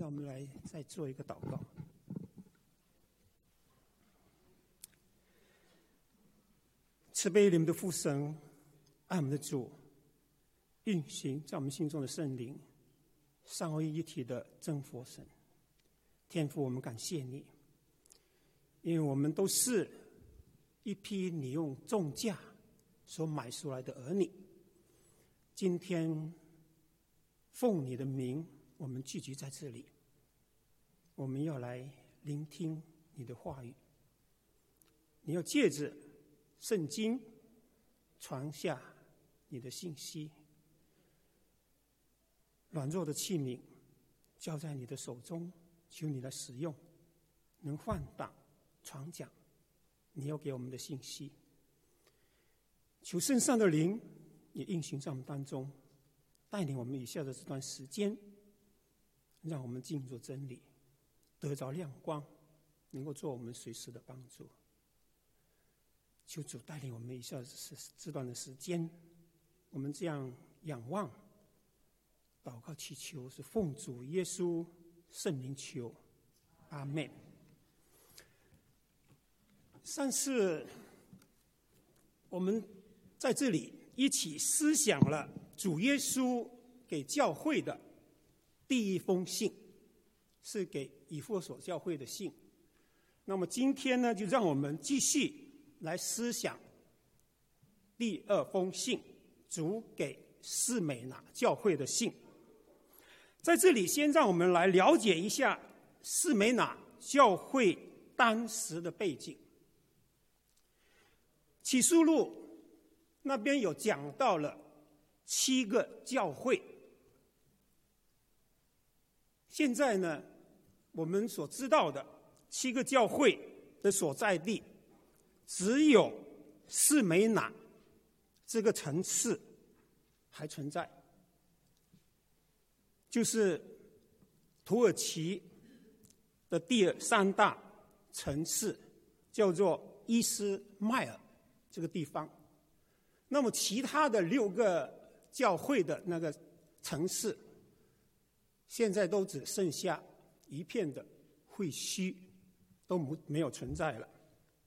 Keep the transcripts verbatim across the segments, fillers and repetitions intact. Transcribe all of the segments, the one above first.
让我们来再做一个祷告。慈悲怜悯的父神，爱我们的主，运行在我们心中的圣灵，三位一体的真佛神，天父，我们感谢你，因为我们都是一批你用重价所买出来的儿女。今天奉你的名，我们聚集在这里，我们要来聆听你的话语。你要借着圣经传下你的信息，软弱的器皿交在你的手中，求你来使用，能换挡传讲你要给我们的信息。求圣上的灵也运行在我们当中，带领我们以下的这段时间，让我们进入真理，得着亮光，能够做我们随时的帮助。求主带领我们以下这段的时间，我们这样仰望、祷告、祈求，是奉主耶稣圣名求，阿们。上次我们在这里一起思想了主耶稣给教会的第一封信，是给以弗所教会的信。那么今天呢，就让我们继续来思想第二封信，主给士美拿教会的信。在这里，先让我们来了解一下士美拿教会当时的背景。启示录那边有讲到了七个教会。现在呢，我们所知道的七个教会的所在地，只有士美拿这个城市还存在，就是土耳其的第三大城市，叫做伊斯迈尔这个地方。那么其他的六个教会的那个城市，现在都只剩下一片的废墟，都没有存在了。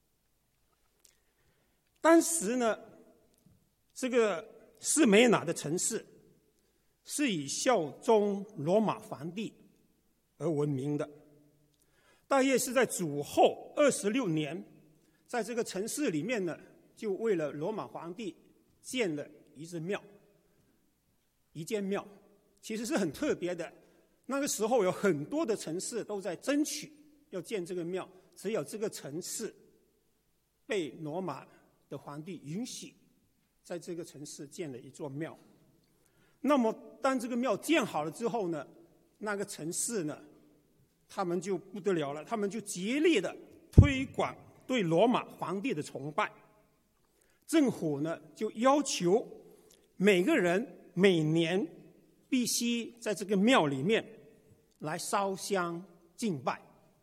当时呢，这个士美拿的城市是以效忠罗马皇帝而闻名的。大约是在主后二十六年，在这个城市里面呢，就为了罗马皇帝建了一座庙，一间庙，其实是很特别的。那个时候有很多的城市都在争取要建这个庙，只有这个城市被罗马的皇帝允许在这个城市建了一座庙。那么当这个庙建好了之后呢，那个城市呢，他们就不得了了，他们就竭力的推广对罗马皇帝的崇拜。政府呢就要求每个人每年必须在这个庙里面来烧香敬拜，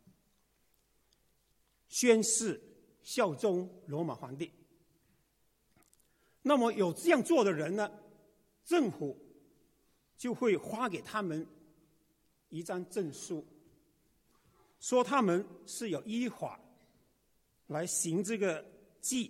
宣誓效忠罗马皇帝。那么有这样做的人呢，政府就会发给他们一张证书，说他们是有依法来行这个祭。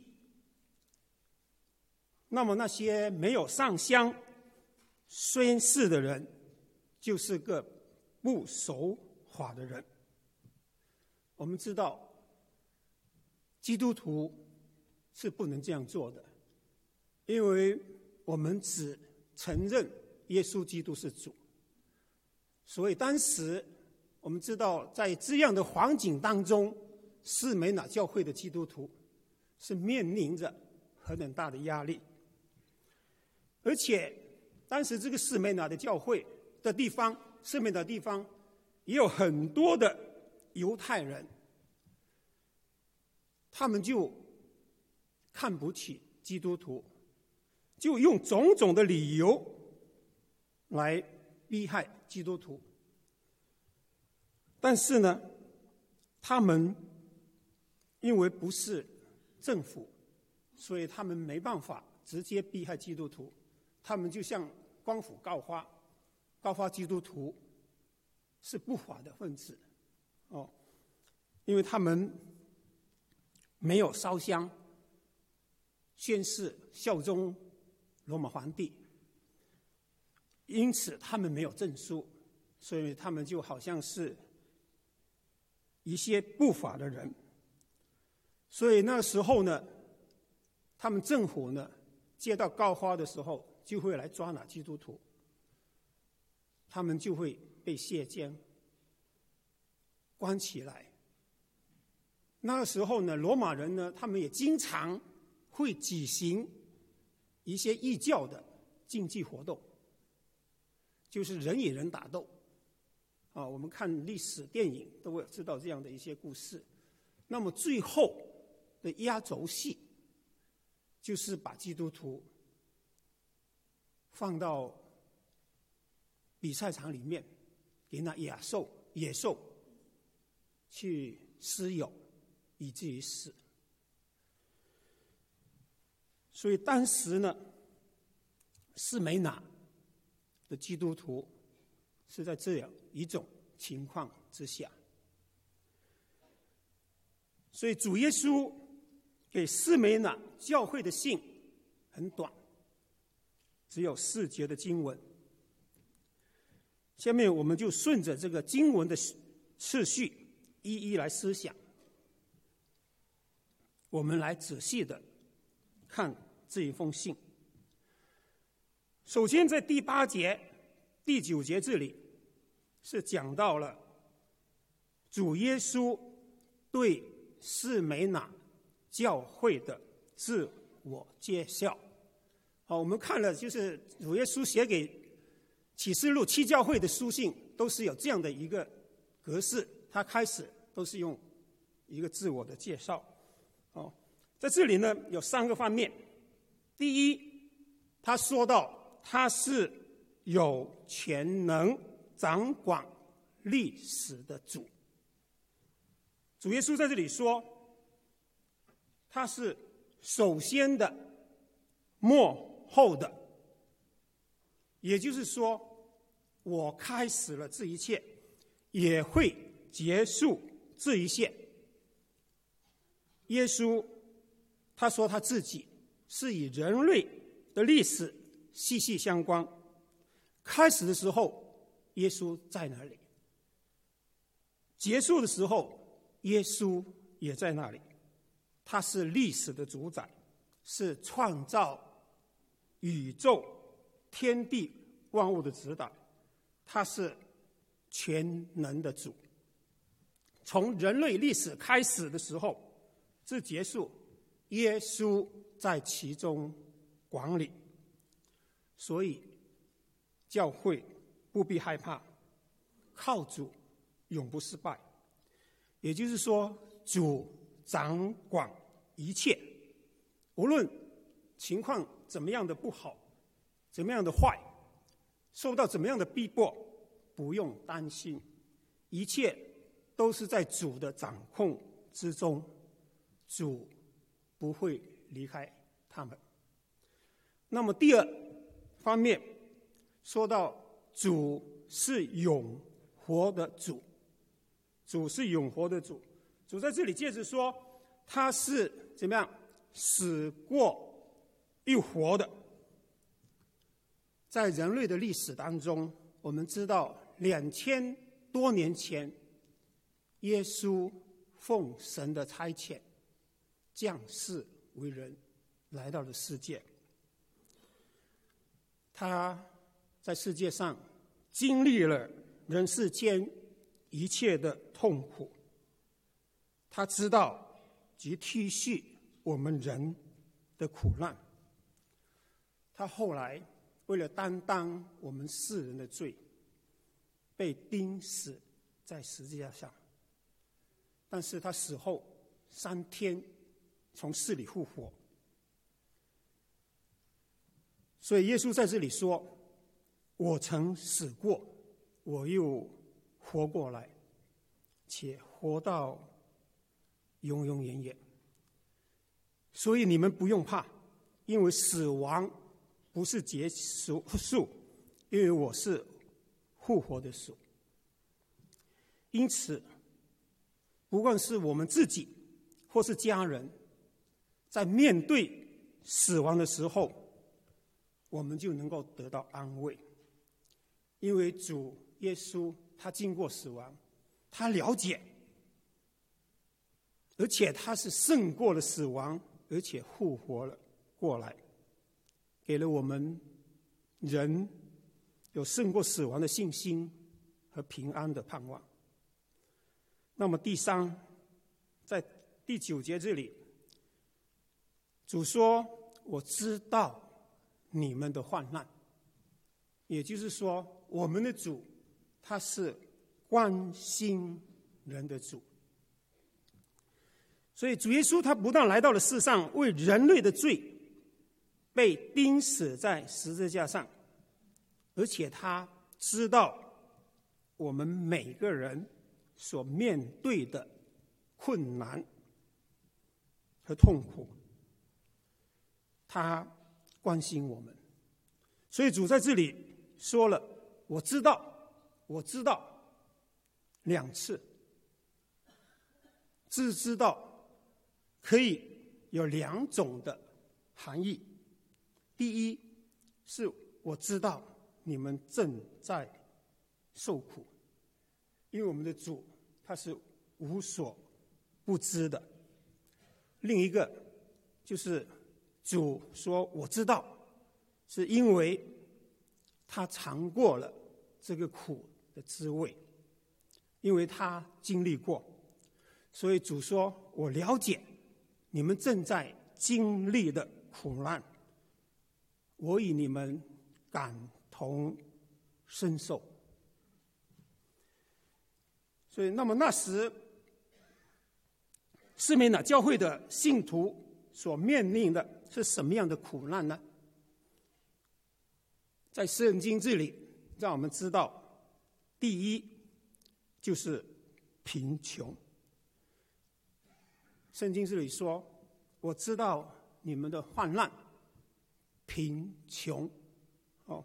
那么那些没有上香宣誓的人，就是个不守法的人。我们知道基督徒是不能这样做的，因为我们只承认耶稣基督是主。所以当时我们知道，在这样的环境当中，士美拿教会的基督徒是面临着很大的压力。而且当时这个士美拿的教会的地方，士美拿的地方也有很多的犹太人，他们就看不起基督徒，就用种种的理由来逼害基督徒。但是呢，他们因为不是政府，所以他们没办法直接逼害基督徒，他们就向官府告发，告发基督徒是不法的分子，哦，因为他们没有烧香宣誓效忠罗马皇帝，因此他们没有证书，所以他们就好像是一些不法的人。所以那时候呢，他们政府呢接到告发的时候，就会来抓拿基督徒，他们就会被卸监关起来。那个时候呢，罗马人呢，他们也经常会举行一些异教的竞技活动，就是人与人打斗啊。我们看历史电影都会知道这样的一些故事。那么最后的压轴戏，就是把基督徒放到比赛场里面，给那野兽野兽去施有，以至于死。所以当时呢，士美拿的基督徒是在这样一种情况之下。所以主耶稣给士美拿教会的信很短，只有四节的经文。下面我们就顺着这个经文的次序一一来思想，我们来仔细的看这一封信。首先在第八节、第九节这里是讲到了主耶稣对士美拿教会的自我介绍。好，我们看了就是主耶稣写给启示录七教会的书信，都是有这样的一个格式，他开始都是用一个自我的介绍。哦，在这里呢有三个方面。第一，他说到他是有全能掌管历史的主。主耶稣在这里说，他是首先的、末后的，也就是说，我开始了这一切，也会结束这一切。耶稣他说他自己是与人类的历史息息相关。开始的时候，耶稣在哪里？结束的时候，耶稣也在那里。他是历史的主宰，是创造宇宙天地万物的指导，他是全能的主。从人类历史开始的时候至结束，耶稣在其中管理。所以教会不必害怕，靠主永不失败。也就是说，主掌管一切，无论情况怎么样的不好，怎么样的坏，受到怎么样的逼迫，不用担心，一切都是在主的掌控之中，主不会离开他们。那么第二方面，说到主是永活的主，主是永活的主。主在这里接着说，他是怎么样死过又活的。在人类的历史当中，我们知道两千多年前，耶稣奉神的差遣，降世为人，来到了世界。他在世界上经历了人世间一切的痛苦，他知道及体恤我们人的苦难。他后来为了担当我们世人的罪，被钉死在十字架上。但是他死后三天从死里复活。所以耶稣在这里说，我曾死过，我又活过来，且活到永永远远。所以你们不用怕，因为死亡不是结束，因为我是复活的主。 因此，不管是我们自己或是家人，在面对死亡的时候，我们就能够得到安慰，因为主耶稣他经过死亡，他了解，而且他是胜过了死亡，而且复活了过来，给了我们人有胜过死亡的信心和平安的盼望。那么第三，在第九节这里，主说：“我知道你们的患难。”也就是说，我们的主他是关心人的主。所以主耶稣他不但来到了世上，为人类的罪被钉死在十字架上，而且他知道我们每个人所面对的困难和痛苦，他关心我们。所以主在这里说了：“我知道，我知道”两次。只知道可以有两种的含义。第一，是我知道你们正在受苦，因为我们的主他是无所不知的。另一个就是主说我知道，是因为他尝过了这个苦的滋味，因为他经历过，所以主说我了解你们正在经历的苦难，我与你们感同身受。所以那么那时士美拿教会的信徒所面临的是什么样的苦难呢？在圣经这里让我们知道，第一就是贫穷。圣经这里说：“我知道你们的患难，贫穷。”哦，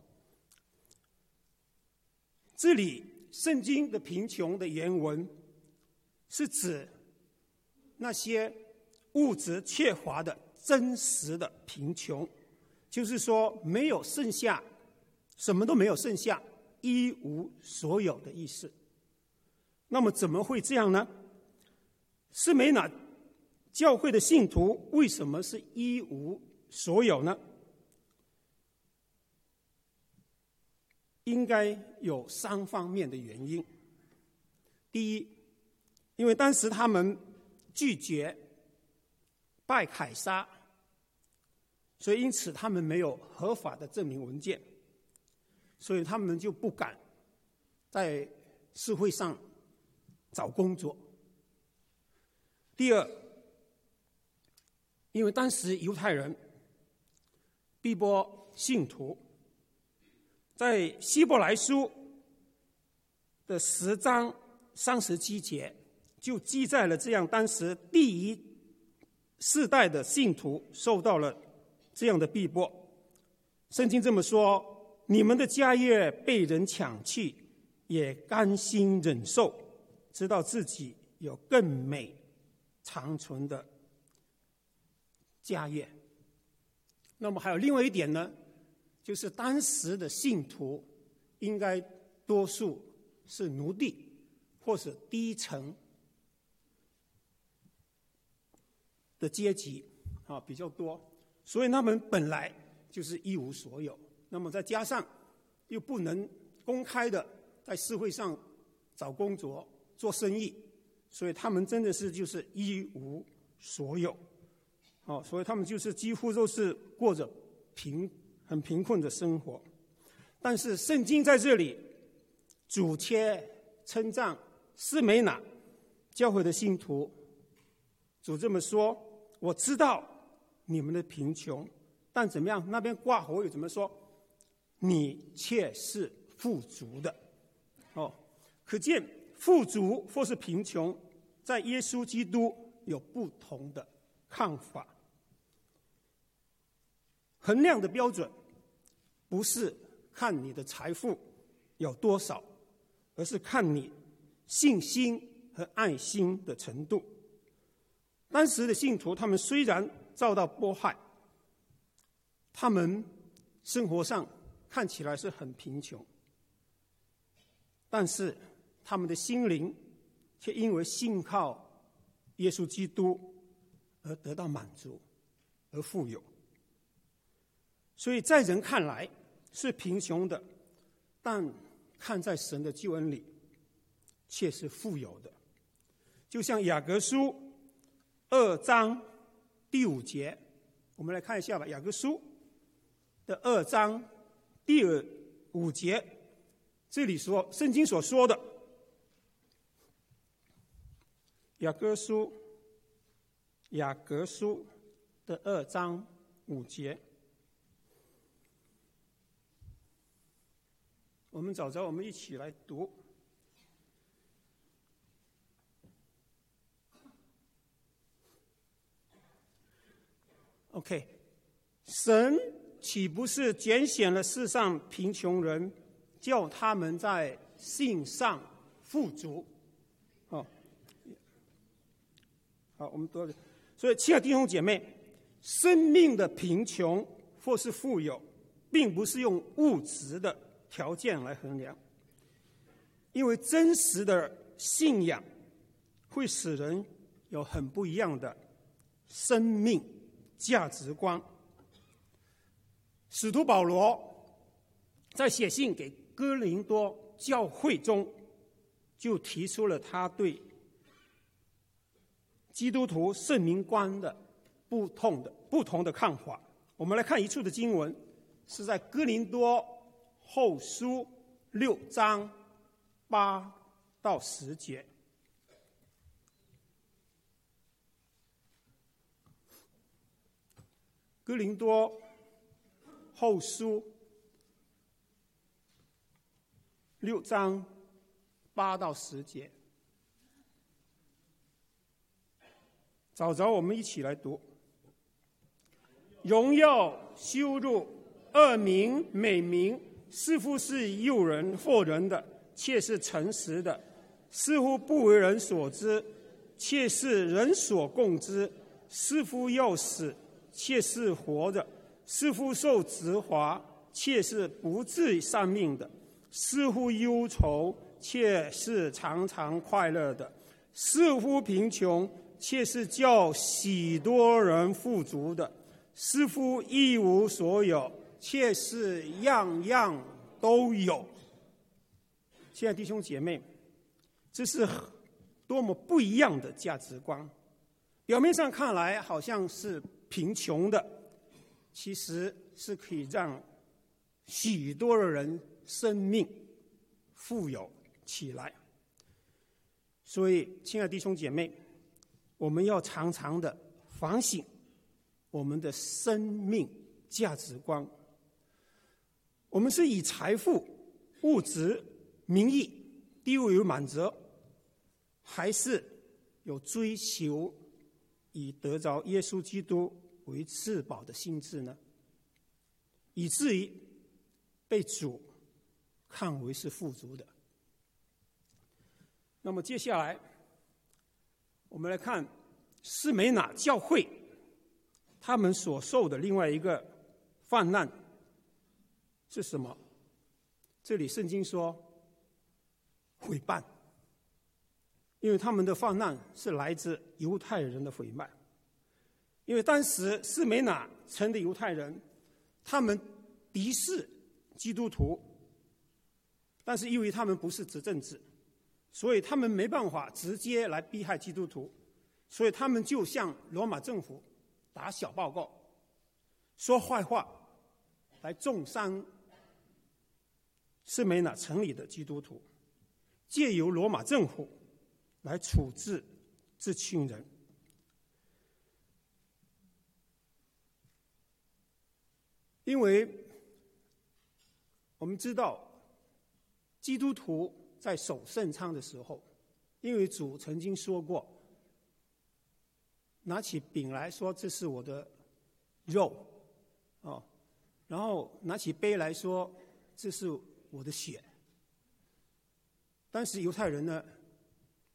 这里圣经的贫穷的原文是指那些物质缺乏的真实的贫穷，就是说没有剩下，什么都没有剩下，一无所有的意思。那么怎么会这样呢？士美拿教会的信徒为什么是一无所有呢？应该有三方面的原因。第一，因为当时他们拒绝拜凯撒，所以因此他们没有合法的证明文件，所以他们就不敢在社会上找工作。第二，因为当时犹太人逼迫信徒，在希伯来书的十章三十七节就记载了这样，当时第一世代的信徒受到了这样的逼迫。圣经这么说：“你们的家业被人抢去，也甘心忍受，知道自己有更美长存的家业。”那么还有另外一点呢，就是当时的信徒应该多数是奴隶或是低层的阶级啊，比较多，所以他们本来就是一无所有。那么再加上又不能公开的在社会上找工作做生意，所以他们真的是就是一无所有。哦，所以他们就是几乎都是过着贫很贫困的生活。但是圣经在这里主却称赞士美拿教会的信徒，主这么说：“我知道你们的贫穷，但怎么样？那边挂号又怎么说？你却是富足的。”哦，可见富足或是贫穷，在耶稣基督有不同的看法。衡量的标准不是看你的财富有多少，而是看你信心和爱心的程度。当时的信徒，他们虽然遭到迫害，他们生活上看起来是很贫穷，但是他们的心灵却因为信靠耶稣基督而得到满足，而富有。所以在人看来是贫穷的，但看在神的救恩里却是富有的。就像雅各书二章第五节，我们来看一下吧。雅各书的二章第五节，这里说圣经所说的，雅各书雅各书的二章五节，我们找着，我们一起来读。OK， 神岂不是拣选了世上贫穷人，叫他们在信上富足？哦，好，我们多，所以亲爱的弟兄姐妹，生命的贫穷或是富有，并不是用物质的条件来衡量，因为真实的信仰会使人有很不一样的生命价值观。使徒保罗在写信给哥林多教会中，就提出了他对基督徒圣名观的不同的不同的看法。我们来看一处的经文，是在哥林多后书六章八到十节。哥林多后书六章八到十节，找着我们一起来读。荣耀、羞辱、恶名、美名，似乎是诱人惑人的，却是诚实的；似乎不为人所知，却是人所共知；似乎要死，却是活着；似乎受责罚，却是不致丧命的；似乎忧愁，却是常常快乐的；似乎贫穷，却是叫许多人富足的；似乎一无所有，却是样样都有。亲爱的弟兄姐妹，这是多么不一样的价值观！表面上看来好像是贫穷的，其实是可以让许多的人生命富有起来。所以，亲爱的弟兄姐妹，我们要常常的反省我们的生命价值观。我们是以财富、物质、名义、地位为满足，还是有追求以得着耶稣基督为至宝的心志呢？以至于被主看为是富足的。那么接下来，我们来看士美拿教会他们所受的另外一个患难是什么？这里圣经说毁谤，因为他们的患难是来自犹太人的毁谤。因为当时士美拿城的犹太人，他们敌视基督徒，但是因为他们不是执政者，所以他们没办法直接来逼害基督徒，所以他们就向罗马政府打小报告，说坏话，来重伤士美拿城里的基督徒，借由罗马政府来处置这群人。因为我们知道基督徒在守圣餐的时候，因为主曾经说过，拿起饼来说这是我的肉，哦，然后拿起杯来说这是我的血。但是犹太人呢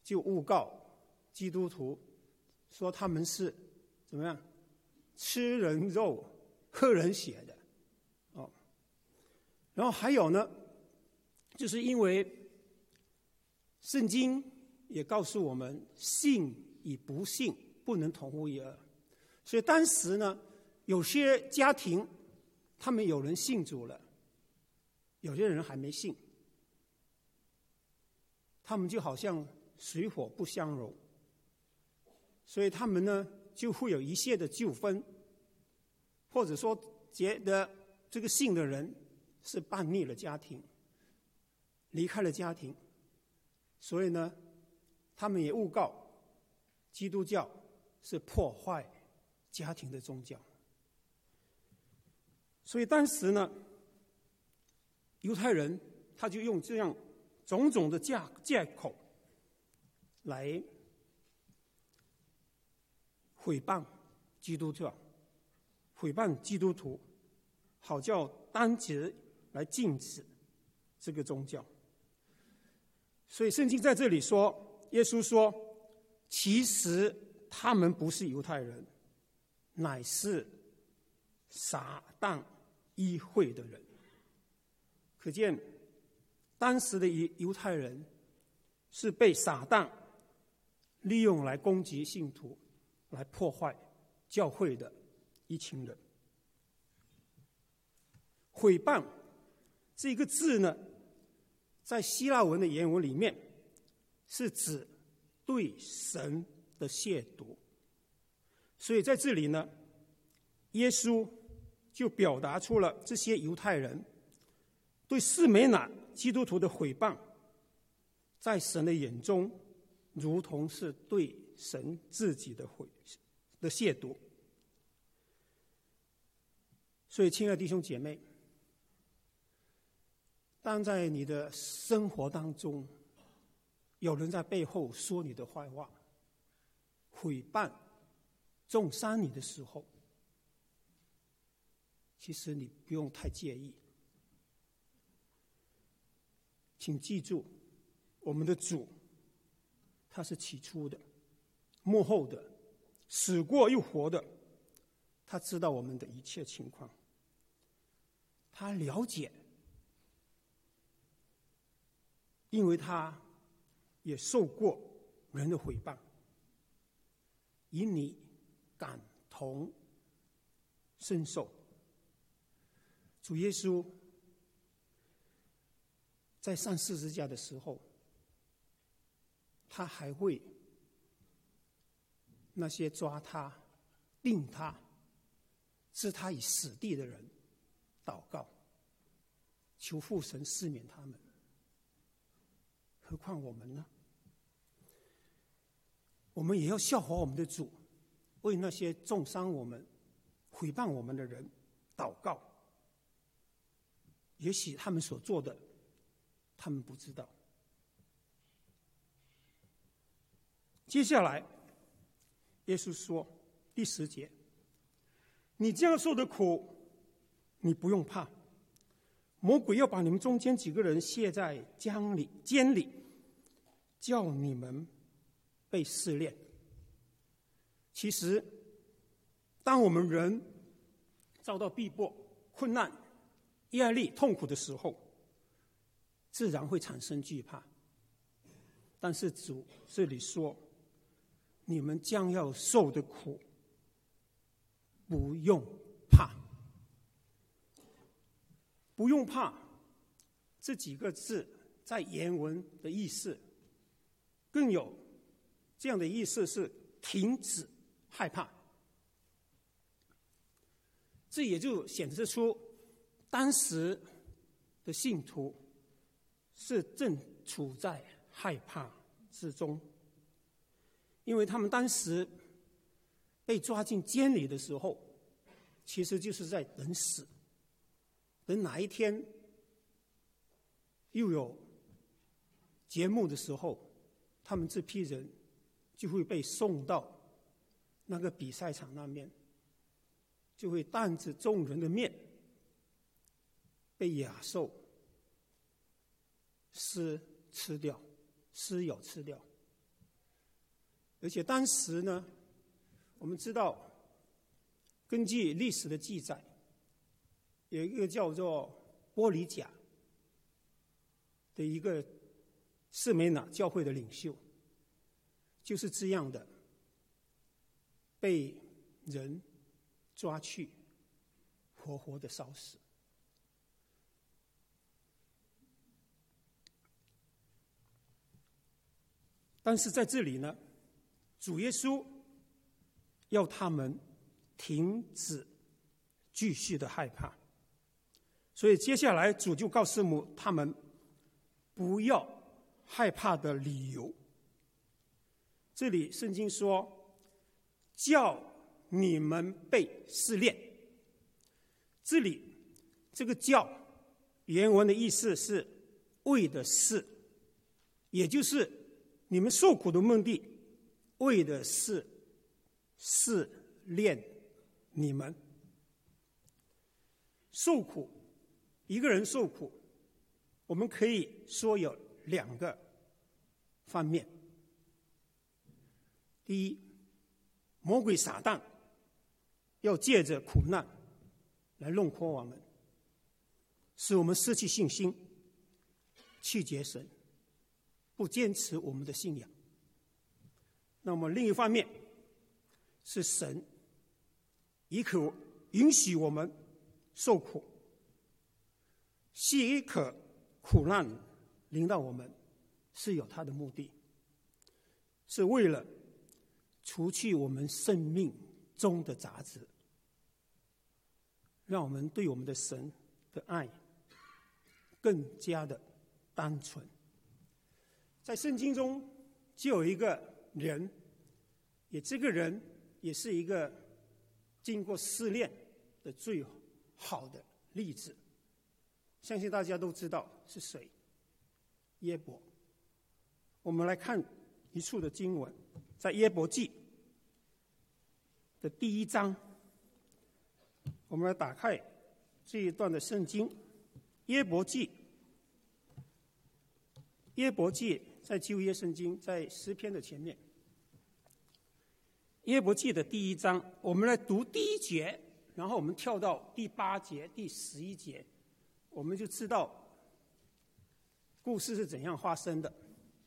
就诬告基督徒，说他们是怎么样吃人肉喝人血的哦。然后还有呢，就是因为圣经也告诉我们，信与不信不能同日而语，所以当时呢，有些家庭他们有人信主了，有些人还没信，他们就好像水火不相容，所以他们呢就会有一些的纠纷，或者说觉得这个信的人是叛逆了家庭，离开了家庭，所以呢他们也诬告基督教是破坏家庭的宗教。所以当时呢，犹太人他就用这样种种的借借口来毁谤基督教，毁谤基督徒，好叫当时来禁止这个宗教。所以圣经在这里说，耶稣说，其实他们不是犹太人，乃是撒旦议会的人。可见当时的犹太人是被撒旦利用来攻击信徒，来破坏教会的一群人。毁谤这个字呢，在希腊文的原文里面是指对神的亵渎，所以在这里呢，耶稣就表达出了这些犹太人对士美拿基督徒的毁谤，在神的眼中如同是对神自己的毁的亵渎。所以亲爱的弟兄姐妹，当在你的生活当中有人在背后说你的坏话，毁谤中伤你的时候，其实你不用太介意。请记住，我们的主他是起初的、幕后的、死过又活的，他知道我们的一切情况，他了解，因为他也受过人的毁谤，以你感同身受。主耶稣在上十字架的时候，他还为那些抓他、定他、置他以死地的人祷告，求父神赦免他们。何况我们呢？我们也要效法我们的主，为那些重伤我们、毁谤我们的人祷告。也许他们所做的他们不知道。接下来耶稣说第十节，你这样受的苦你不用怕，魔鬼要把你们中间几个人卸在江里监里，叫你们被试炼。其实当我们人遭到逼迫、困难、压力、痛苦的时候，自然会产生惧怕。但是主这里说，你们将要受的苦不用怕。不用怕这几个字在原文的意思更有这样的意思，是停止害怕。这也就显示出当时的信徒是正处在害怕之中，因为他们当时被抓进监里的时候，其实就是在等死，等哪一天又有节目的时候，他们这批人就会被送到那个比赛场那面，就会当着众人的面被野兽撕吃掉、撕咬吃掉。 而且当时呢，我们知道，根据历史的记载，有一个叫做波里甲的一个士美拿教会的领袖，就是这样的被人抓去，活活的烧死。但是在这里呢，主耶稣要他们停止继续的害怕，所以接下来主就告诉他们不要害怕的理由。这里圣经说，叫你们被试炼。这里这个叫原文的意思是为的是，也就是你们受苦的目的，为的是试炼你们。受苦，一个人受苦，我们可以说有两个方面。第一，魔鬼撒旦要借着苦难来弄破我们，使我们失去信心，弃绝神，不坚持我们的信仰。那么另一方面，是神也可允许我们受苦，许可苦难临到我们，是有他的目的，是为了除去我们生命中的杂质，让我们对我们的神的爱更加的单纯。在圣经中就有一个人，也这个人也是一个经过试炼的最好的例子，相信大家都知道是谁，耶伯。我们来看一处的经文，在耶伯记的第一章，我们来打开这一段的圣经。耶伯记，耶伯记在旧约圣经，在诗篇的前面。耶伯记的第一章，我们来读第一节，然后我们跳到第八节、第十一节，我们就知道故事是怎样发生的。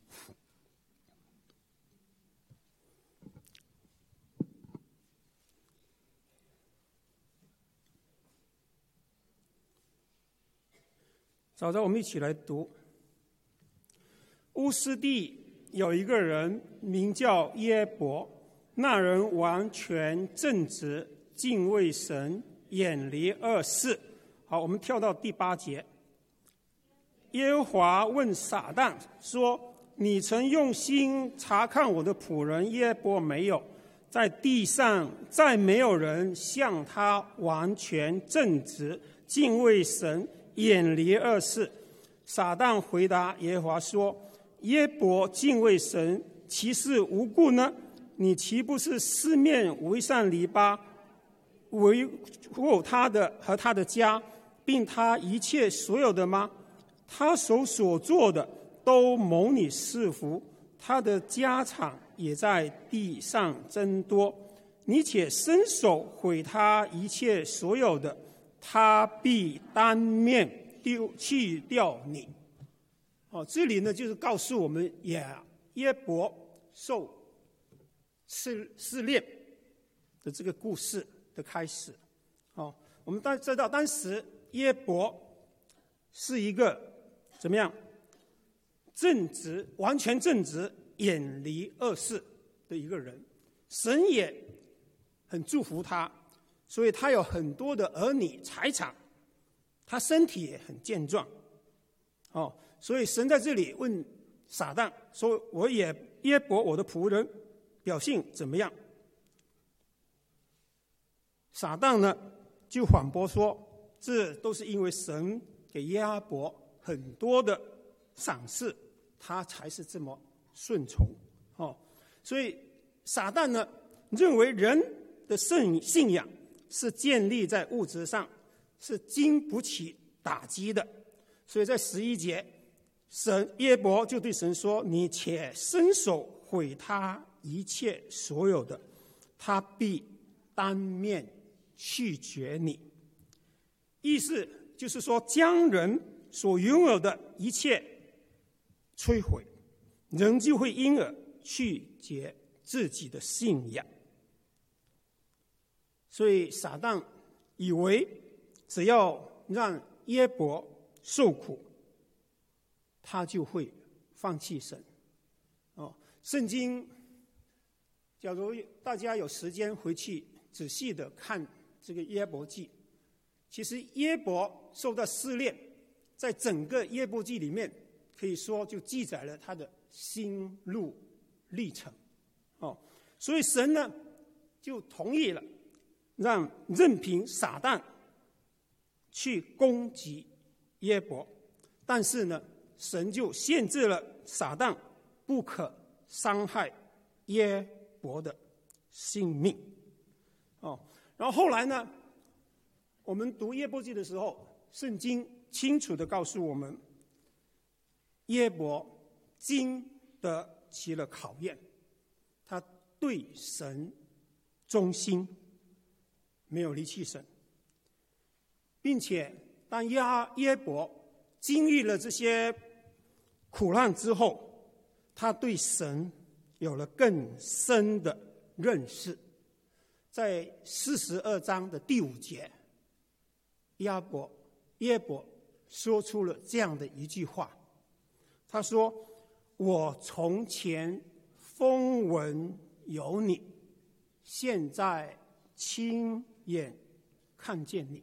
早早我们一起来读。乌斯地有一个人名叫耶伯，那人完全正直，敬畏神，远离恶事。好，我们跳到第八节。耶和华问撒旦说：你曾用心查看我的仆人耶伯没有？在地上再没有人像他完全正直，敬畏神，远离恶事。撒旦回答耶和华说：耶伯敬畏神，其是无故呢？你岂不是四面围上篱笆，围护他的和他的家，并他一切所有的吗？他手所做的都蒙你赐福，他的家产也在地上增多。你且伸手毁他一切所有的，他必当面丢弃掉你。哦，这里呢就是告诉我们耶耶伯受试试炼的这个故事的开始。哦，我们大家知道，当时耶伯是一个怎么样正直、完全正直、远离恶事的一个人，神也很祝福他，所以他有很多的儿女财产，他身体也很健壮。哦，所以神在这里问撒旦说：我也耶伯我的仆人表现怎么样？撒旦呢就反驳说：这都是因为神给耶伯很多的赏赐，他才是这么顺从。哦，所以撒旦呢认为人的信仰是建立在物质上，是经不起打击的。所以在十一节，神耶伯就对神说：你且伸手毁他一切所有的，他必当面弃绝你。意思就是说，将人所拥有的一切摧毁，人就会因而拒绝自己的信仰。所以撒旦以为只要让约伯受苦，他就会放弃神。哦，圣经，假如大家有时间回去仔细的看这个约伯记，其实约伯受到试炼，在整个约伯记里面，可以说就记载了他的心路历程。哦，所以神呢就同意了，让任凭撒旦去攻击约伯，但是呢，神就限制了撒旦不可伤害约伯的性命。哦，然后后来呢，我们读约伯记的时候，圣经清楚地告诉我们，约伯经得起了考验，他对神忠心，没有离弃神，并且当约伯经历了这些苦难之后，他对神有了更深的认识。在四十二章的第五节，约伯约伯说出了这样的一句话，他说：我从前风闻有你，现在亲眼看见你。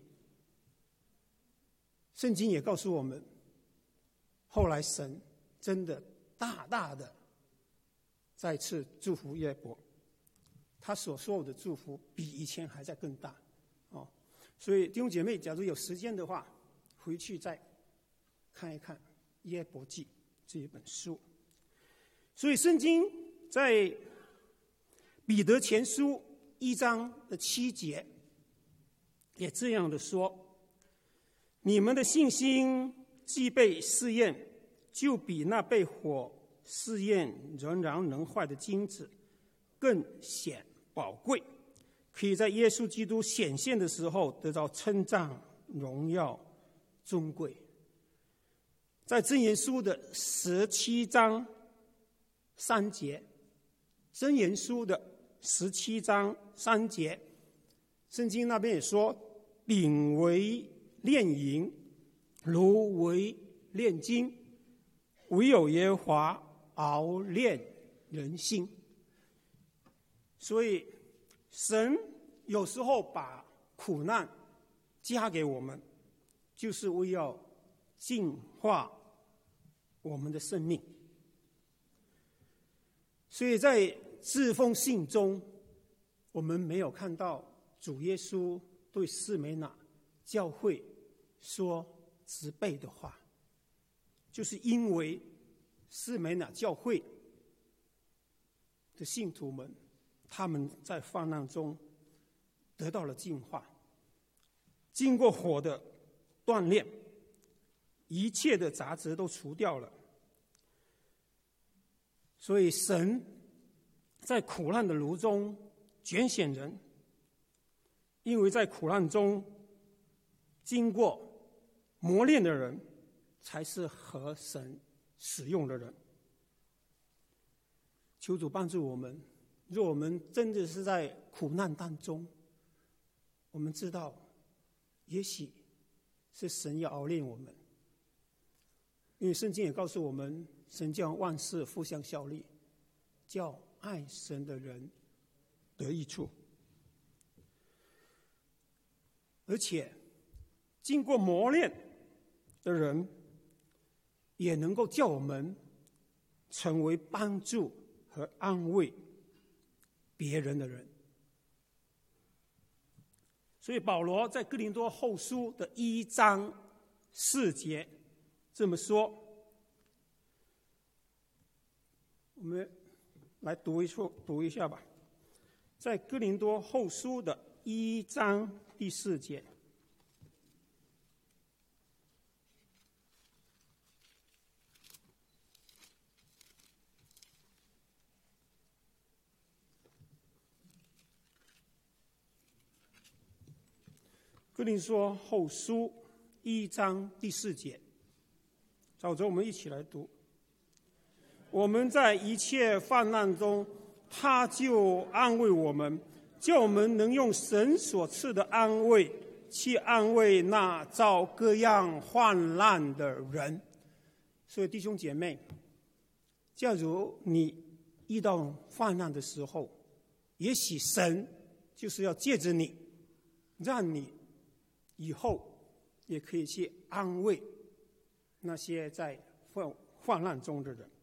圣经也告诉我们，后来神真的大大的再次祝福约伯，他所受的祝福比以前还在更大。哦，所以弟兄姐妹，假如有时间的话，回去再看一看约伯记这一本书。所以圣经在彼得前书一章的七节也这样的说：你们的信心既被试验，就比那被火试验仍然能坏的金子更显宝贵，可以在耶稣基督显现的时候得到称赞、荣耀、尊贵。在箴言书的十七章三节，箴言书的十七章三节，圣经那边也说：丙为炼银，炉为炼金，唯有耶和华熬炼人心。所以神有时候把苦难加给我们，就是为要净化我们的生命。所以在这封信中，我们没有看到主耶稣对士每拿教会说责备的话，就是因为士每拿教会的信徒们，他们在患难中得到了净化，经过火的锻炼，一切的杂质都除掉了。所以神在苦难的炉中拣选人，因为在苦难中经过磨练的人，才是合神使用的人。求主帮助我们，若我们真的是在苦难当中，我们知道也许是神要熬炼我们，因为圣经也告诉我们，神叫万事互相效力，叫爱神的人得益处。而且经过磨练的人，也能够叫我们成为帮助和安慰别人的人。所以保罗在哥林多后书的一章四节这么说，我们来读一处读一下吧。在哥林多后书的一章第四节， 哥林多后书一章第四节，早着我们一起来读。我们在一切患难中，他就安慰我们，叫我们能用神所赐的安慰去安慰那遭各样患难的人。所以弟兄姐妹，假如你遇到患难的时候，也许神就是要借着你，让你以后也可以去安慰那些在患患难中的人。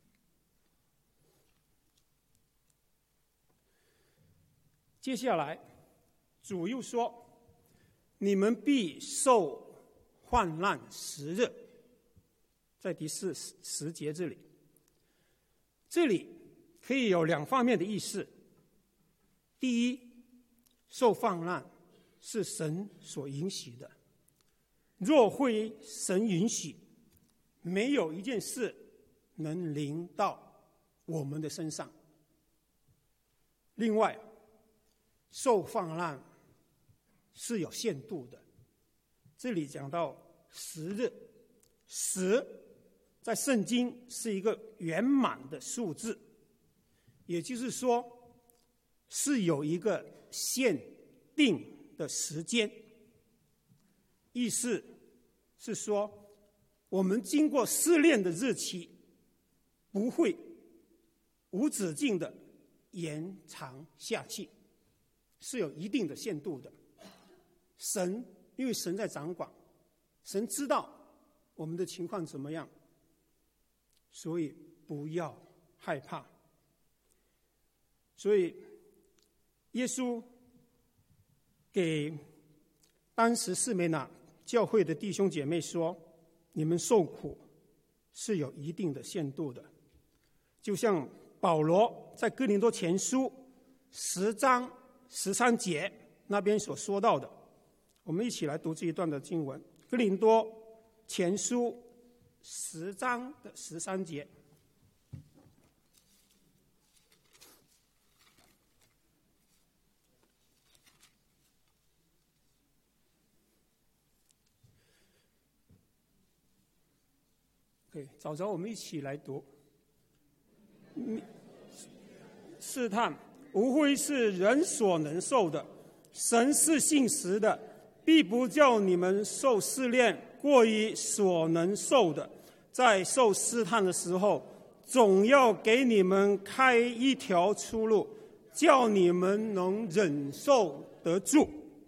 接下来主又说，你们必受患难时日，在第四十节这里，这里可以有两方面的意思。第一，受患难是神所允许的，若非神允许，没有一件事能临到我们的身上。另外，受患难是有限度的，这里讲到十日，十在圣经是一个圆满的数字，也就是说是有一个限定的时间。意思是说，我们经过试炼的日期不会无止境的延长下去，是有一定的限度的。神因为神在掌管，神知道我们的情况怎么样，所以不要害怕。所以耶稣给当时士每拿教会的弟兄姐妹说，你们受苦是有一定的限度的，就像保罗在哥林多前书十章十三节那边所说到的。我们一起来读这一段的经文，哥林多前书十章的十三节。OK， 早早我们一起来读。试探无非是人所能受的，神是信实的，必不叫你们受试炼过于所能受的，在受试探的时候，总要给你们开一条出路，叫你们能忍受得住。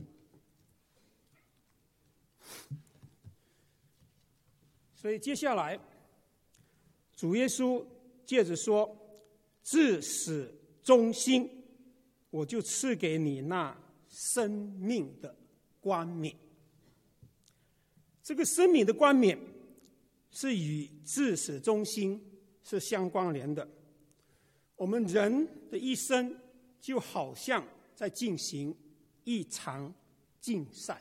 所以接下来主耶稣接着说，至死忠心，我就赐给你那生命的冠冕。这个生命的冠冕是与至死忠心是相关联的。我们人的一生就好像在进行一场竞赛，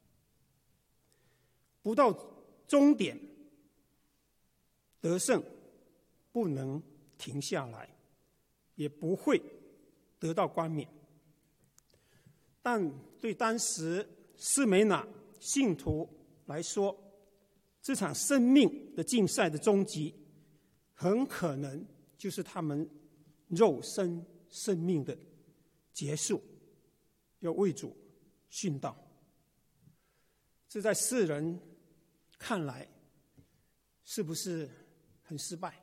不到终点得胜不能停下来，也不会得到冠冕。但对当时士每拿信徒来说，这场生命的竞赛的终极很可能就是他们肉身生命的结束，要为主殉道。这在世人看来是不是很失败？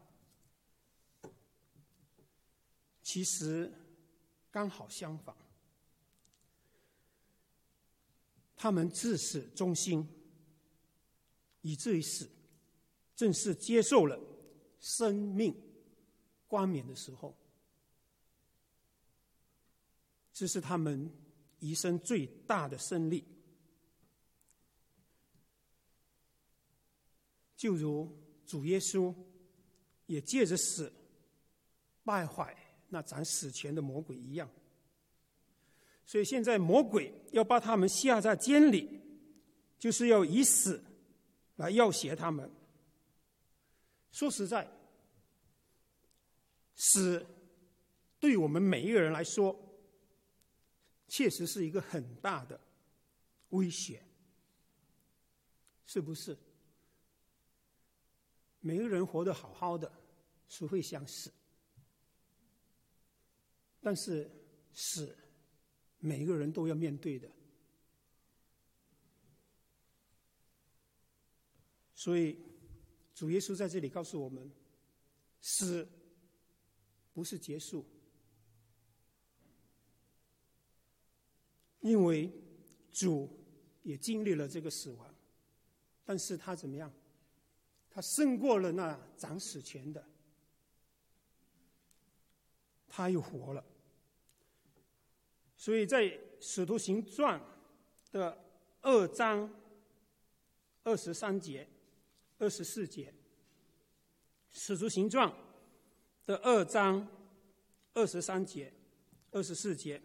其实刚好相反，他们至死忠心，以至于死，正是接受了生命冠冕的时候。这是他们一生最大的胜利。就如主耶稣也借着死败坏那斩死权的魔鬼一样。所以现在魔鬼要把他们下在监里，就是要以死来要挟他们。说实在，死对我们每一个人来说确实是一个很大的威胁，是不是？每个人活得好好的，谁会想死？但是死，每个人都要面对的。所以主耶稣在这里告诉我们，死不是结束，因为主也经历了这个死亡，但是他怎么样？他胜过了那掌死权的，他又活了。所以在《使徒行传》的二章二十三节、二十四节，《使徒行传》的二章二十三节、二十四节，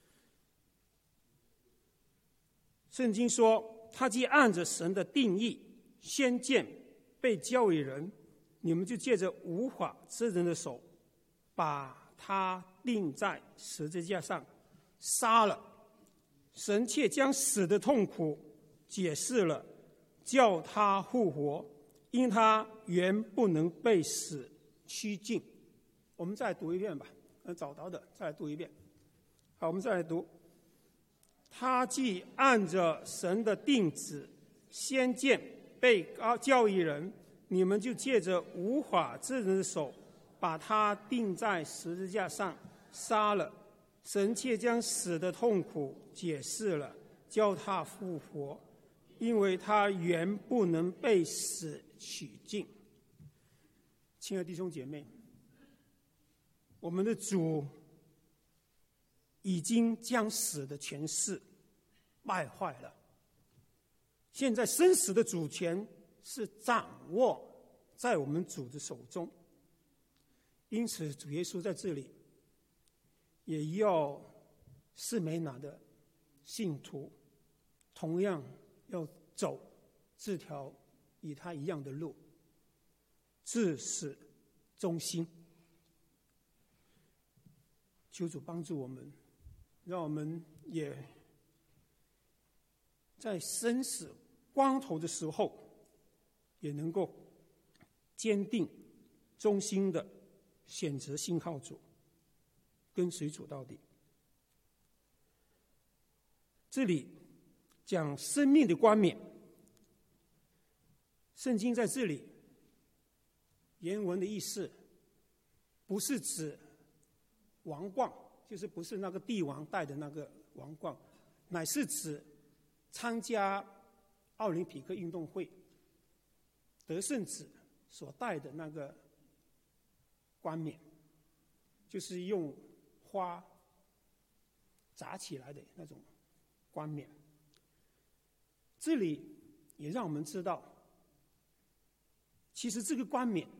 圣经说：“他既按着神的定义先见被交与人，你们就借着无法之人的手，把他钉在十字架上杀了。神却将死的痛苦解释了，叫他复活，因他原不能被死驱尽。”我们再来读一遍吧，找到的再来读一遍。好，我们再来读。他既按着神的定旨先见被交与人，你们就借着无法之人的手，把他钉在十字架上杀了。神却将死的痛苦解释了，叫他复活，因为他原不能被死取尽。亲爱的弟兄姐妹，我们的主已经将死的权势败坏了，现在生死的主权是掌握在我们主的手中。因此主耶稣在这里也要士美拿的信徒同样要走这条与他一样的路，至死忠心。求主帮助我们，让我们也在生死关头的时候，也能够坚定忠心的选择信靠主，跟随主到底。这里讲生命的冠冕，圣经在这里原文的意思不是指王冠，就是不是那个帝王戴的那个王冠，乃是指参加奥林匹克运动会得胜者所戴的那个冠冕，就是用花扎起来的那种冠冕。这里也让我们知道，其实这个冠冕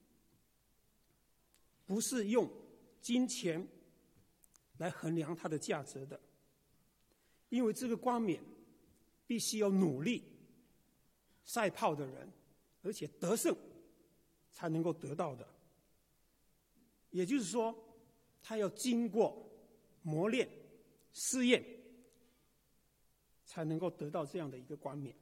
不是用金钱来衡量它的价值的，因为这个冠冕必须要努力赛跑的人，而且得胜才能够得到的。也就是说，他要经过磨练、试验，才能够得到这样的一个冠冕。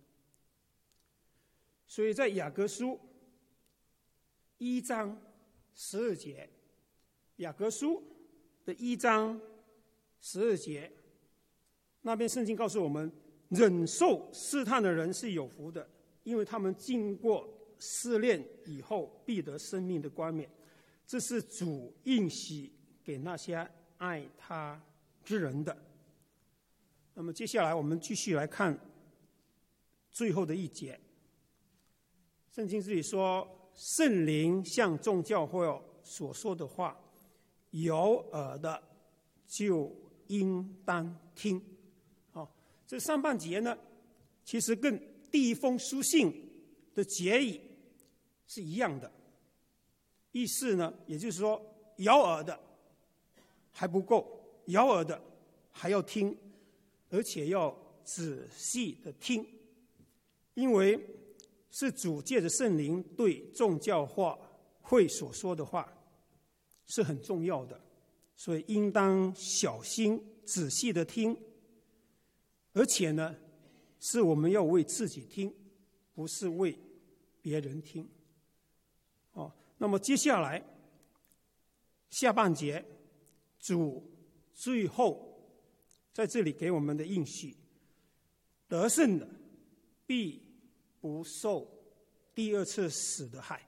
所以在雅各书一章十二节，雅各书的一章十二节，那边圣经告诉我们，忍受试探的人是有福的，因为他们经过试炼以后，必得生命的冠冕。这是主应许给那些爱他之人的。那么接下来我们继续来看最后的一节。圣经这里说，圣灵向众教会所说的话，有耳的就应当听。哦，这上半节呢，其实跟第一封书信的结语是一样的。意思呢，也就是说，有耳的还不够，有耳的还要听，而且要仔细的听，因为是主借着圣灵对众教会所说的话是很重要的，所以应当小心仔细的听，而且呢， 是我们要为自己听，不是为别人听。哦，那么接下来下半节，主最后在这里给我们的应许，得胜的必不受第二次死的害。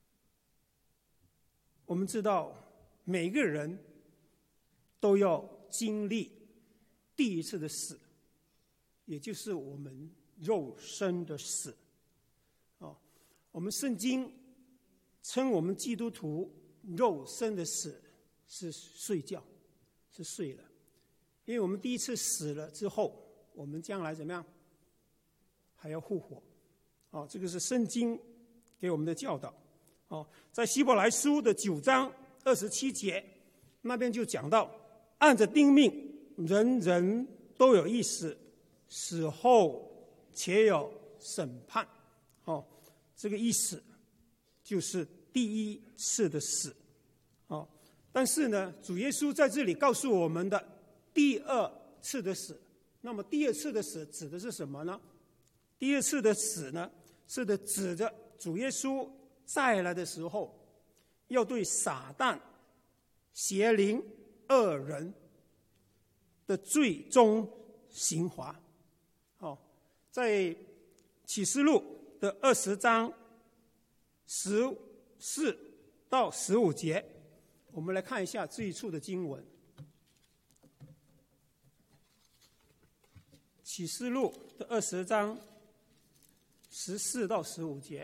我们知道每个人都要经历第一次的死，也就是我们肉身的死。哦，我们圣经称我们基督徒肉身的死是睡觉，是睡了。因为我们第一次死了之后，我们将来怎么样？还要复活。哦，这个是圣经给我们的教导。哦，在希伯来书的九章二十七节那边就讲到，按着定命，人人都有一死，死后且有审判。哦，这个意思就是第一次的死。哦，但是呢，主耶稣在这里告诉我们的第二次的死，那么第二次的死指的是什么呢？第二次的死呢，是的指着主耶稣再来的时候，要对撒旦、邪灵、恶人的最终刑罚。哦，在启示录的二十章十四到十五节，我们来看一下这一处的经文。启示录的二十章十四到十五节。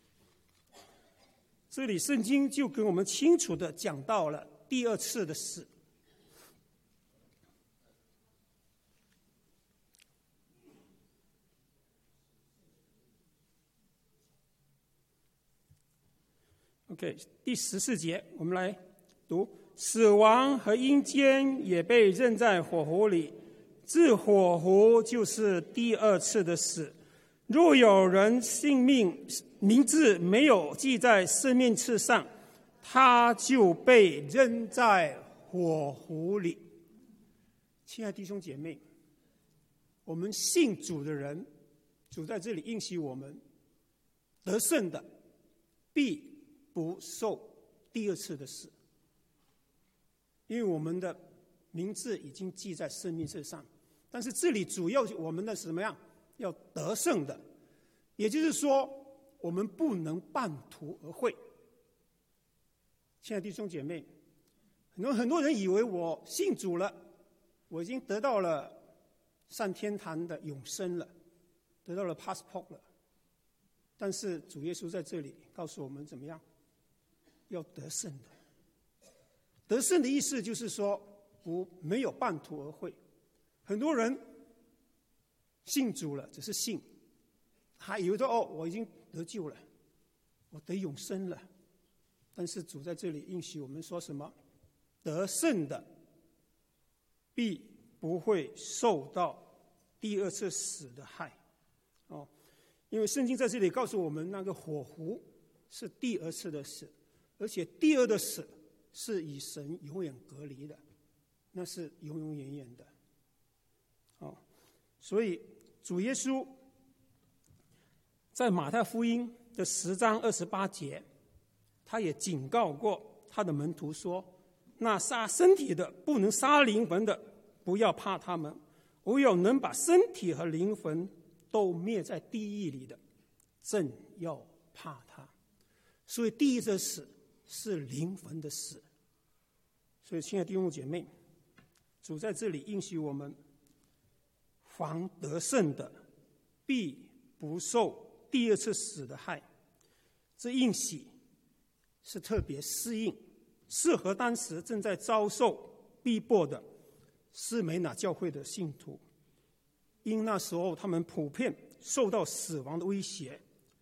这里圣经就跟我们清楚地讲到了第二次的死。OK， 第十四节我们来读：死亡和阴间也被扔在火湖里，这火湖就是第二次的死。若有人性命名字没有记在生命册上，他就被扔在火湖里。亲爱的弟兄姐妹，我们信主的人，主在这里应许我们，得胜的必不受第二次的死，因为我们的名字已经记在生命册上。但是这里主要我们的是什么样？要得胜的，也就是说，我们不能半途而废。亲爱的弟兄姐妹，很多很多人以为我信主了，我已经得到了上天堂的永生了，得到了 passport 了。但是主耶稣在这里告诉我们怎么样？要得胜的。得胜的意思就是说，不没有半途而废。很多人信主了，只是信，还以为说哦，我已经得救了，我得永生了。但是主在这里应许我们说什么？得胜的必不会受到第二次死的害。哦，因为圣经在这里告诉我们，那个火湖是第二次的死，而且第二的死是与神永远隔离的，那是永永远远的。哦，所以主耶稣在马太福音的十章二十八节，他也警告过他的门徒说：那杀身体的不能杀灵魂的，不要怕他们；唯有能把身体和灵魂都灭在地狱里的，正要怕他。所以第一次死是灵魂的死。所以亲爱的弟兄姐妹，主在这里应许我们，凡得胜的必不受第二次死的害。这应许是特别适应适合当时正在遭受逼迫的士美拿教会的信徒，因那时候他们普遍受到死亡的威胁。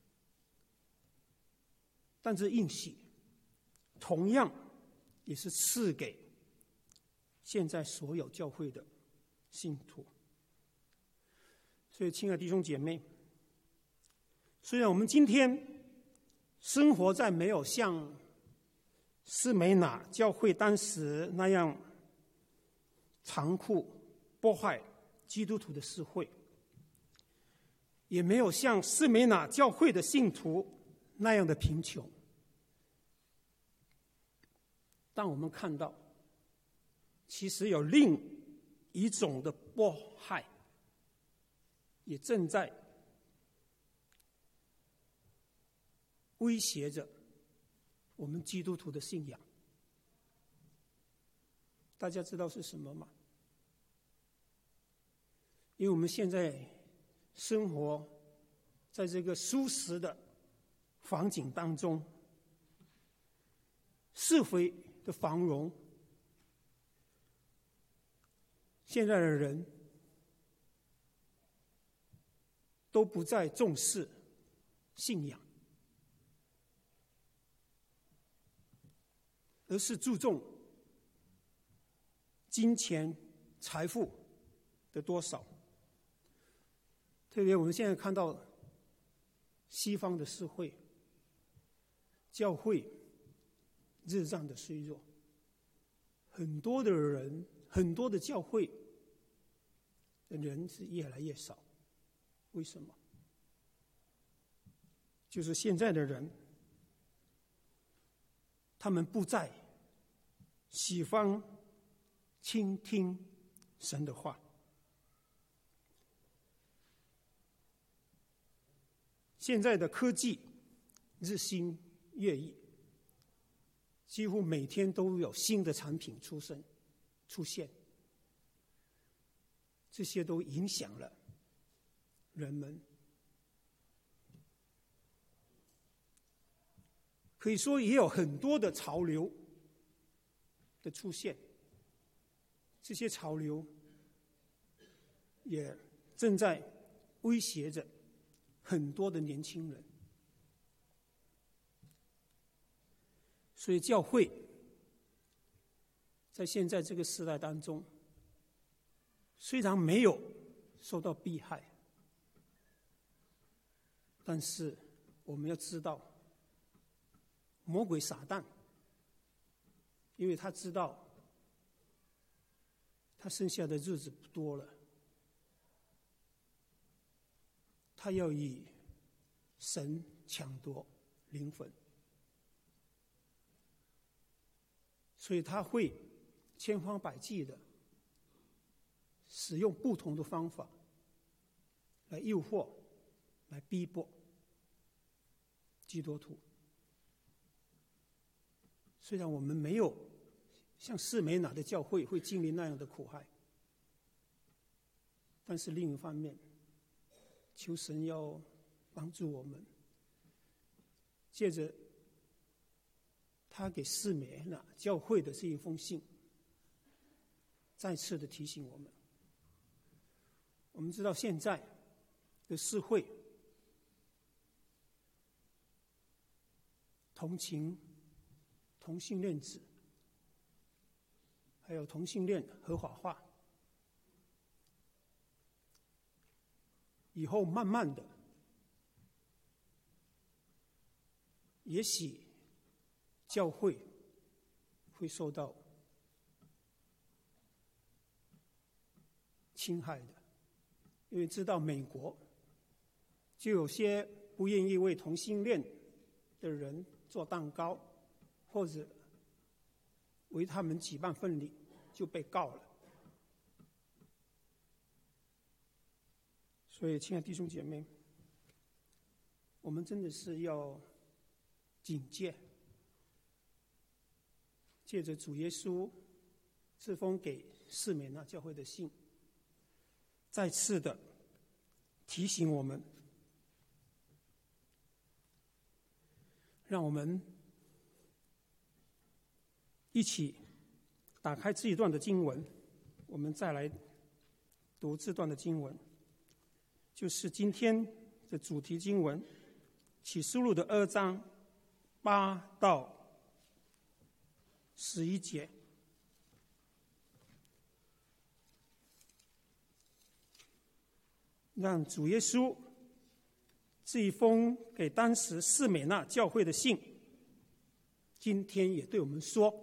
但这应许同样也是赐给现在所有教会的信徒。所以亲爱的弟兄姐妹，虽然我们今天生活在没有像士美拿教会当时那样残酷迫害基督徒的社会， 也没有像士美拿教会的信徒那样的贫穷。但我们看到，其实有另一种的迫害，也正在威胁着我们基督徒的信仰。大家知道是什么吗？因为我们现在生活在这个舒适的环境当中，社会的繁荣，现在的人都不再重视信仰，而是注重金钱、财富的多少。特别我们现在看到西方的社会，教会日渐的衰弱，很多的人，很多的教会的人是越来越少。为什么？就是现在的人，他们不再喜欢倾听神的话。现在的科技日新月异，几乎每天都有新的产品出生出现，这些都影响了人们。可以说也有很多的潮流的出现，这些潮流也正在威胁着很多的年轻人。所以教会在现在这个时代当中，虽然没有受到迫害，但是我们要知道，魔鬼撒旦，因为他知道他剩下的日子不多了，他要以神抢夺灵魂，所以他会千方百计的使用不同的方法来诱惑、来逼迫基督徒。虽然我们没有像士美拿的教会会经历那样的苦害，但是另一方面，求神要帮助我们，借着他给士美拿教会的这一封信，再次的提醒我们。我们知道现在的社会同情同性恋者，还有同性恋合法化，以后慢慢的，也许教会会受到侵害的。因为知道美国就有些不愿意为同性恋的人做蛋糕，或者为他们举办婚礼，就被告了。所以亲爱的弟兄姐妹，我们真的是要警戒，借着主耶稣这封给士美拿教会的信，再次的提醒我们，让我们一起打开这一段的经文，我们再来读这段的经文，就是今天的主题经文，启示录的二章八到十一节。让主耶稣这一封给当时士美拿教会的信，今天也对我们说，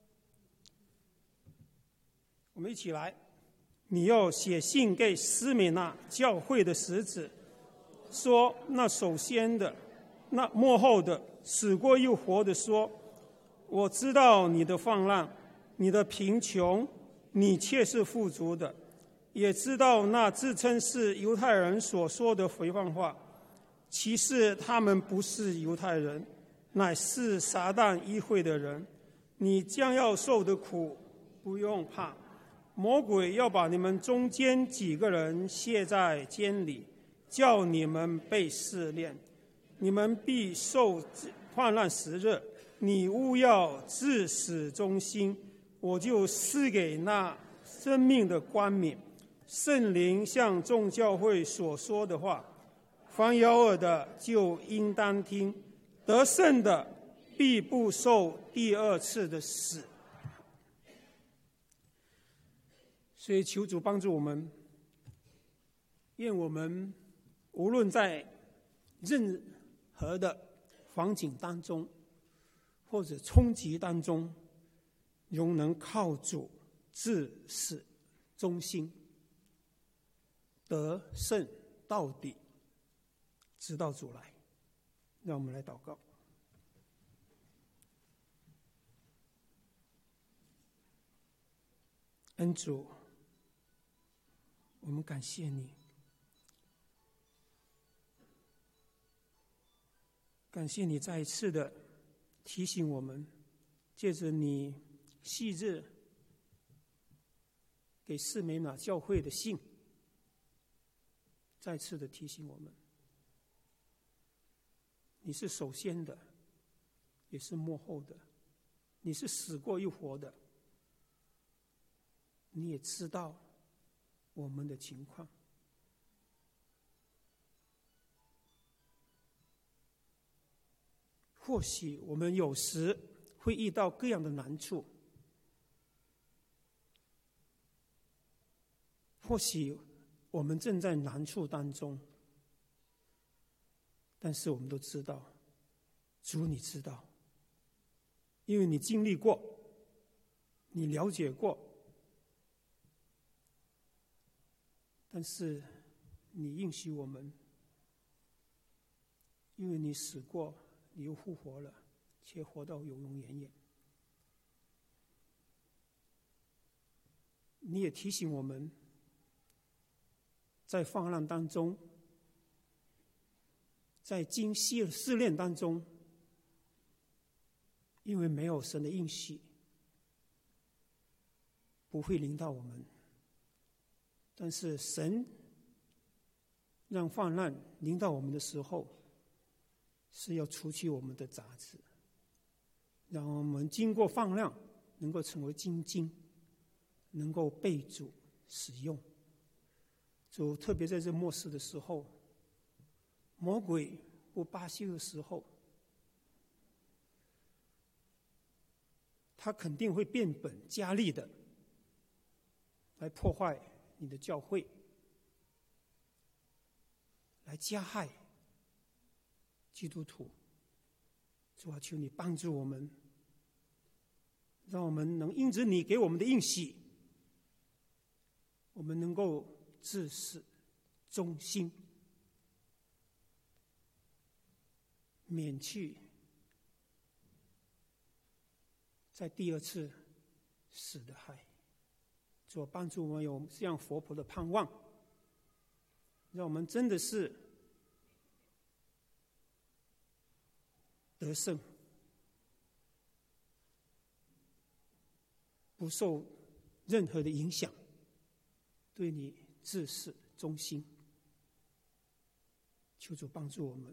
我们一起来，你要写信给士美拿教会的使者说那首先的、那幕后的、死过又活的说：我知道你的放浪，你的贫穷，你却是富足的；也知道那自称是犹太人所说的回放话，其实他们不是犹太人，乃是撒旦议会的人。你将要受的苦，不用怕。魔鬼要把你们中间几个人卸在监里，叫你们被试炼，你们必受患难时日。你务要至死忠心，我就赐给那生命的冠冕。圣灵向众教会所说的话，凡有耳的就应当听。得胜的必不受第二次的死。所以求主帮助我们，愿我们无论在任何的环境当中或者冲击当中，仍能靠主至死忠心，得胜到底，直到主来。让我们来祷告。恩主，我们感谢你，感谢你再一次的提醒我们，借着你昔日给士美拿教会的信，再次的提醒我们，你是首先的，也是末后的，你是死过又活的，你也知道我们的情况。或许我们有时会遇到各样的难处，或许我们正在难处当中，但是我们都知道，主你知道，因为你经历过，你了解过，但是你应许我们，因为你死过，你又复活了，且活到永永远远。你也提醒我们，在放浪当中，在经历试炼当中，因为没有神的应许，不会临到我们。但是神让放浪临到我们的时候，是要除去我们的杂质，让我们经过放浪能够成为精金，能够被主使用。主特别在这末世的时候，魔鬼不罢休的时候，他肯定会变本加厉的来破坏你的教会，来加害基督徒。主啊，求你帮助我们，让我们能因着你给我们的应许，我们能够至死忠心，免去在第二次死的害。主啊，帮助我们有这样活泼的盼望，让我们真的是得胜，不受任何的影响，对你至死忠心。求主帮助我们，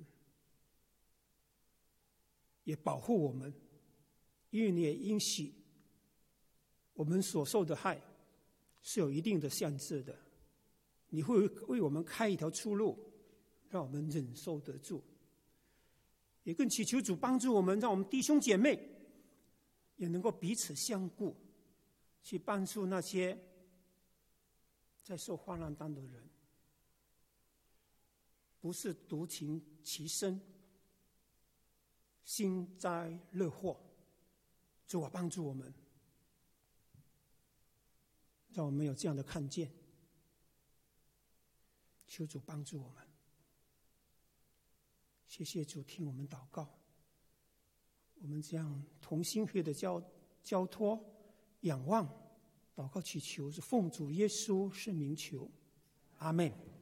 也保护我们，因为你也应许我们所受的害是有一定的限制的，你会为我们开一条出路，让我们忍受得住。也更祈求主帮助我们，让我们弟兄姐妹也能够彼此相顾，去帮助那些在受患难当中的人，不是独情其身，幸灾乐祸。主啊，帮助我们，让我们有这样的看见。求主帮助我们。 谢谢主听我们祷告，我们这样同心合的交交托、仰望、祷告祈求，是奉主耶稣圣名求，阿们。